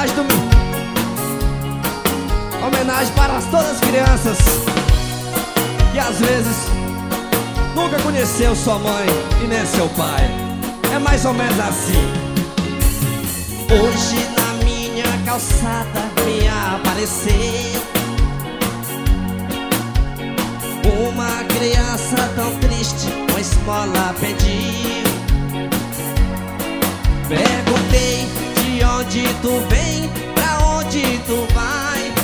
Homenagem para todas as crianças que às vezes nunca conheceu sua mãe e nem seu pai. É mais ou menos assim. Hoje na minha calçada me apareceu uma criança tão triste, uma esmola pediu. Perguntei de onde tu vem, pra onde tu vai.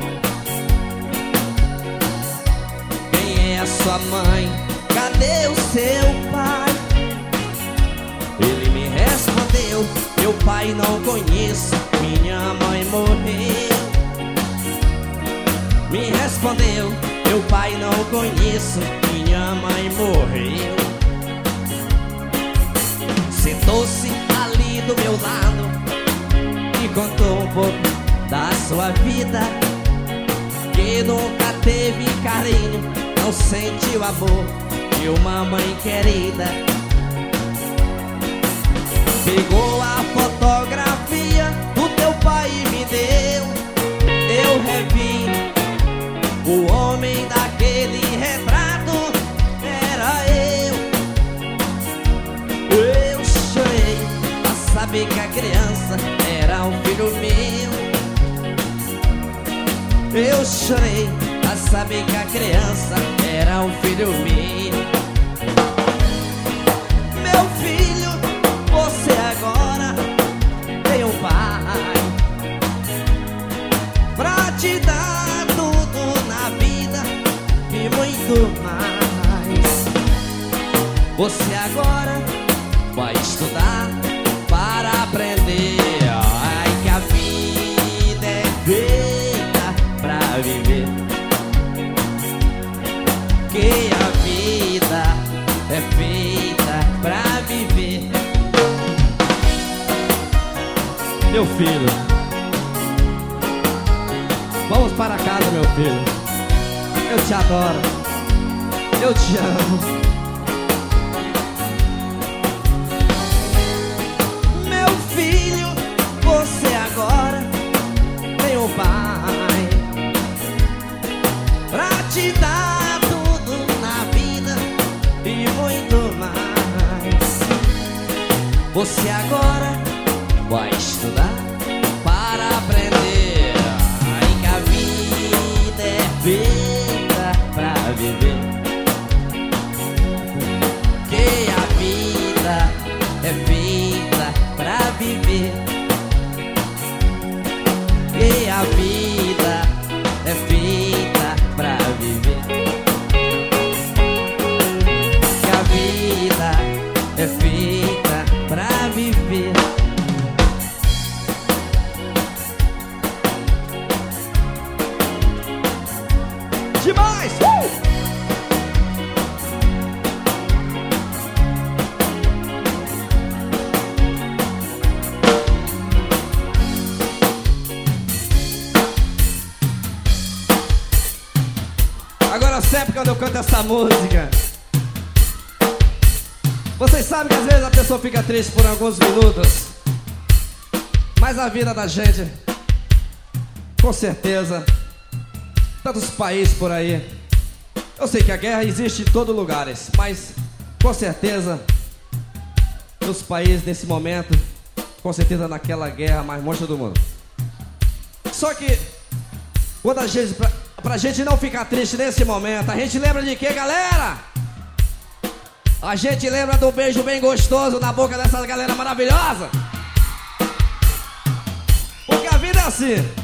Quem é a sua mãe? Cadê o seu pai? Ele me respondeu: meu pai não conheço, minha mãe morreu. Me respondeu: meu pai não conheço, minha mãe morreu. Sentou-se ali do meu lado e contou um pouco da sua vida, que nunca teve carinho, não sentiu amor de uma mãe querida. Pegou a fotografia do teu pai e me deu. Eu revi o homem daquele retrato, era eu. Eu chorei a saber que a criança era um filho meu. Eu chorei a saber que a criança era um filho meu. Meu filho, você agora tem um pai pra te dar tudo na vida e muito mais. Você agora vai estudar para aprender. Ai, que a vida é feita pra viver, que a vida é feita pra viver. Meu filho, vamos para casa, meu filho. Eu te adoro, eu te amo. Meu filho, você agora tem um pai pra te dar tudo na vida e muito mais. Você agora vai estudar para aprender. Ai, que a vida é feita pra viver, que a vida é feita pra viver, que a vida é feita pra viver, que a vida é feita pra viver. Demais! Agora sempre quando eu canto essa música, vocês sabem que às vezes a pessoa fica triste por alguns minutos, mas a vida da gente, com certeza, tantos países por aí, eu sei que a guerra existe em todos os lugares, mas com certeza nos países nesse momento, com certeza naquela guerra mais monstra do mundo. Só que quando a gente, pra gente não ficar triste nesse momento, a gente lembra de quê, galera? A gente lembra do beijo bem gostoso na boca dessa galera maravilhosa. Porque a vida é assim.